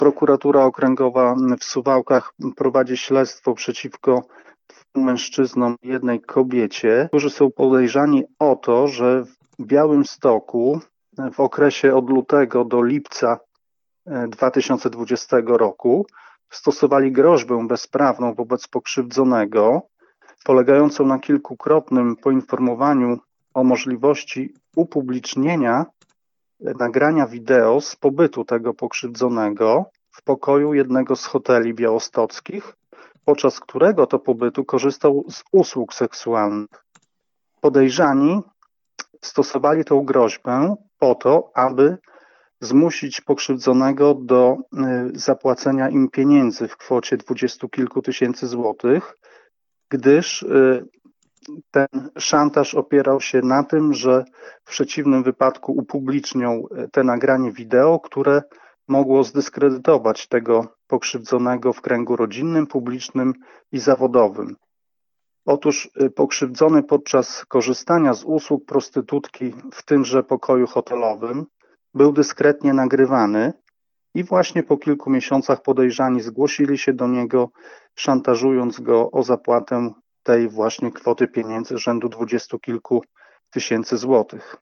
Prokuratura Okręgowa w Suwałkach prowadzi śledztwo przeciwko mężczyznom i jednej kobiecie, którzy są podejrzani o to, że w Białymstoku w okresie od lutego do lipca 2020 roku stosowali groźbę bezprawną wobec pokrzywdzonego, polegającą na kilkukrotnym poinformowaniu o możliwości upublicznienia nagrania wideo z pobytu tego pokrzywdzonego w pokoju jednego z hoteli białostockich, podczas którego to pobytu korzystał z usług seksualnych. Podejrzani stosowali tą groźbę po to, aby zmusić pokrzywdzonego do zapłacenia im pieniędzy w kwocie 20 kilku tysięcy złotych, gdyż ten szantaż opierał się na tym, że w przeciwnym wypadku upublicznią te nagranie wideo, które mogło zdyskredytować tego pokrzywdzonego w kręgu rodzinnym, publicznym i zawodowym. Otóż pokrzywdzony podczas korzystania z usług prostytutki w tymże pokoju hotelowym był dyskretnie nagrywany i właśnie po kilku miesiącach podejrzani zgłosili się do niego, szantażując go o zapłatę tej właśnie kwoty pieniędzy rzędu 20 kilku tysięcy złotych.